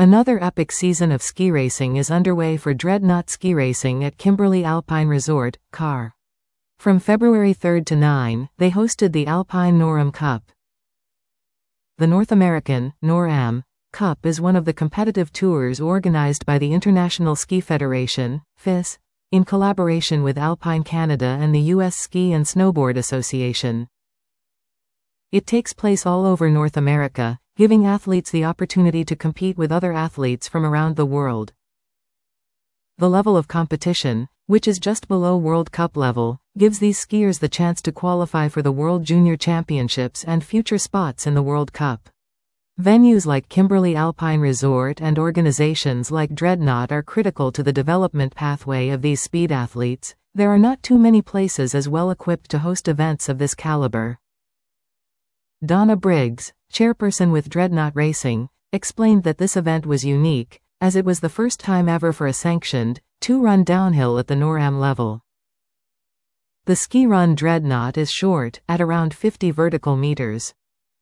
Another epic season of ski racing is underway for Dreadnought Ski Racing at Kimberley Alpine Resort, Car. From February 3 to 9, they hosted the Alpine NORAM Cup. The North American NORAM Cup is one of the competitive tours organized by the International Ski Federation, FIS, in collaboration with Alpine Canada and the U.S. Ski and Snowboard Association. It takes place all over North America, giving athletes the opportunity to compete with other athletes from around the world. The level of competition, which is just below World Cup level, gives these skiers the chance to qualify for the World Junior Championships and future spots in the World Cup. Venues like Kimberley Alpine Resort and organizations like Dreadnought are critical to the development pathway of these speed athletes. There are not too many places as well equipped to host events of this caliber. Donna Briggs, chairperson with Dreadnought Racing, explained that this event was unique, as it was the first time ever for a sanctioned, two-run downhill at the NORAM level. The ski run Dreadnought is short, at around 50 vertical meters.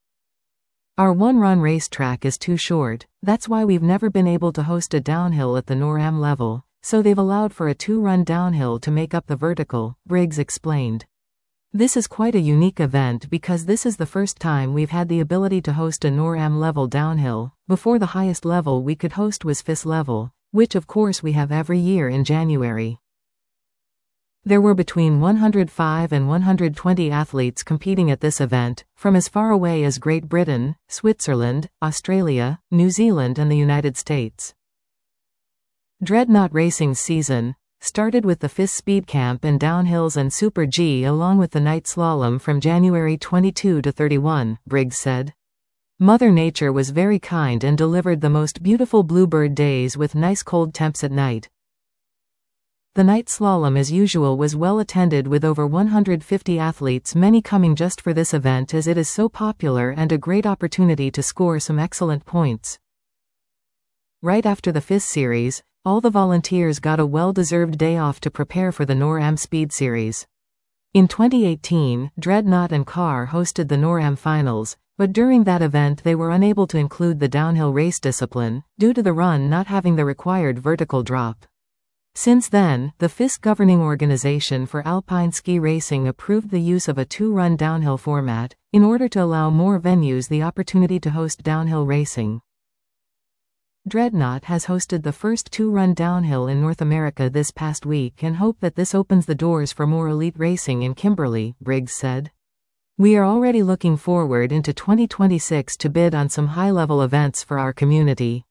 Our one-run racetrack is too short, that's why we've never been able to host a downhill at the NORAM level, so they've allowed for a two-run downhill to make up the vertical, Briggs explained. This is quite a unique event because this is the first time we've had the ability to host a NORAM level downhill. Before the highest level we could host was FIS level, which of course we have every year in January. There were between 105 and 120 athletes competing at this event, from as far away as Great Britain, Switzerland, Australia, New Zealand and the United States. Dreadnought Racing's season started with the FIS Speed Camp and Downhills and Super G along with the night slalom from January 22 to 31, Briggs said. Mother Nature was very kind and delivered the most beautiful bluebird days with nice cold temps at night. The night slalom as usual was well attended with over 150 athletes, many coming just for this event as it is so popular and a great opportunity to score some excellent points. Right after the FIS series, all the volunteers got a well-deserved day off to prepare for the NORAM Speed Series. In 2018, Dreadnought and Car hosted the NORAM Finals, but during that event they were unable to include the downhill race discipline, due to the run not having the required vertical drop. Since then, the FIS governing organization for alpine ski racing approved the use of a two-run downhill format, in order to allow more venues the opportunity to host downhill racing. Dreadnought has hosted the first two-run downhill in North America this past week and hope that this opens the doors for more elite racing in Kimberley, Briggs said. We are already looking forward into 2026 to bid on some high-level events for our community.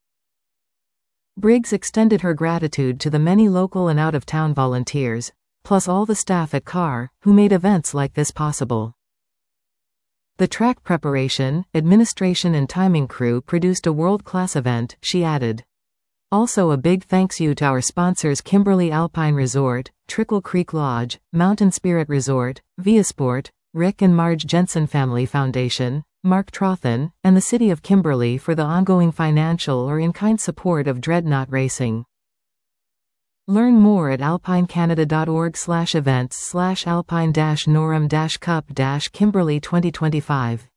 Briggs extended her gratitude to the many local and out-of-town volunteers, plus all the staff at Car, who made events like this possible. The track preparation, administration and timing crew produced a world-class event, she added. Also a big thanks you to our sponsors Kimberley Alpine Resort, Trickle Creek Lodge, Mountain Spirit Resort, Viasport, Rick and Marge Jensen Family Foundation, Mark Trothan, and the City of Kimberley for the ongoing financial or in-kind support of Dreadnought Racing. Learn more at alpinecanada.org/events/alpine-noram-cup-Kimberley 2025.